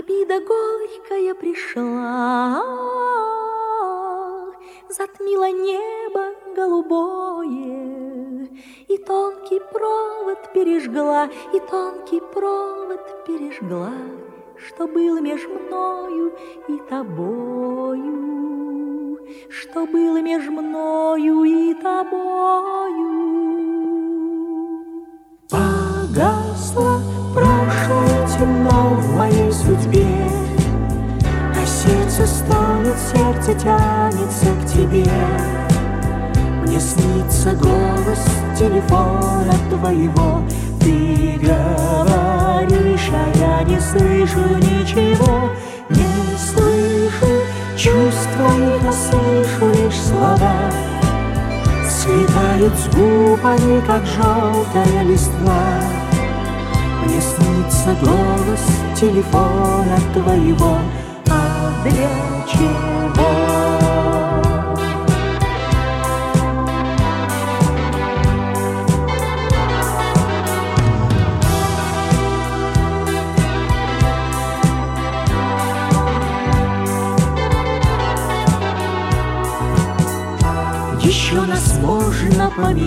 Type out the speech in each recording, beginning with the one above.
Обида горькая пришла, затмила небо голубое, и тонкий провод пережгла, и тонкий провод пережгла, что было меж мною и тобою, что было меж мною и тобою. Погасло прошлое, темно в моей судьбе, а сердце стонет, сердце тянется к тебе. Мне снится голос телефона твоего, ты говоришь, а я не слышу ничего, не слышу чувств твоих, а слышу лишь слова. Слетают с губ они, как желтая листва. Мне снится голос телефона твоего, а для чего? Еще нас можно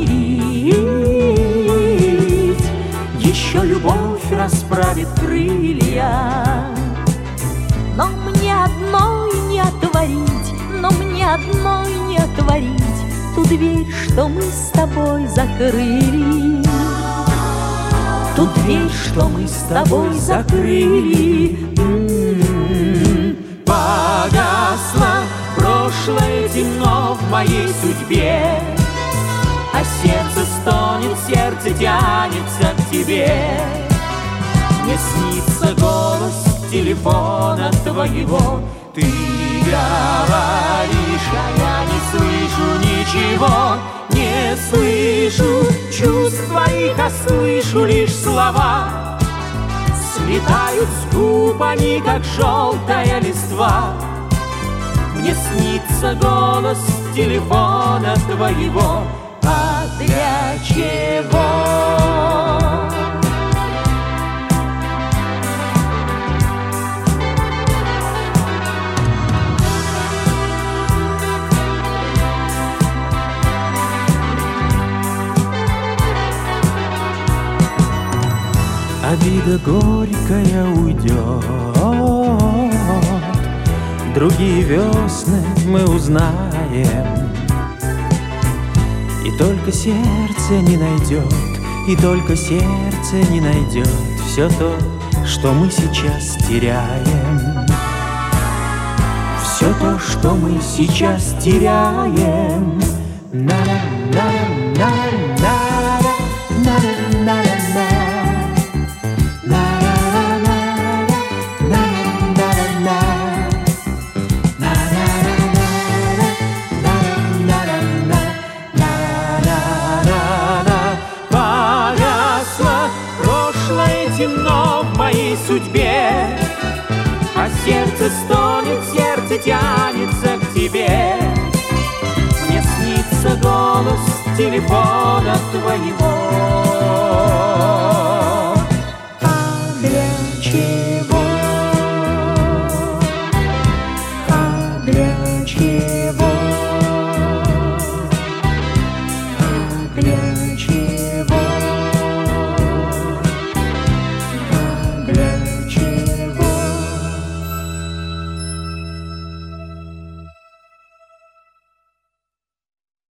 помирить, еще любовь расправит крылья. Но мне одной не отворить, но мне одной не отворить ту дверь, что мы с тобой закрыли. Ту дверь, что мы с тобой закрыли. Погасло прошлое, темно в моей судьбе, а сердце стонет, сердце тянется к тебе. Мне снится голос телефона твоего, ты говоришь, а я не слышу ничего, не слышу чувств твоих, а слышу лишь слова. Слетают с губ они, как желтая листва. Мне снится голос телефона твоего, а для чего? Обида горькая уйдет, другие весны мы узнаем. И только сердце не найдет, и только сердце не найдет все то, что мы сейчас теряем. Все то, что мы сейчас теряем. Темно в моей судьбе, а сердце стонет, сердце тянется к тебе. Мне снится голос телефона твоего.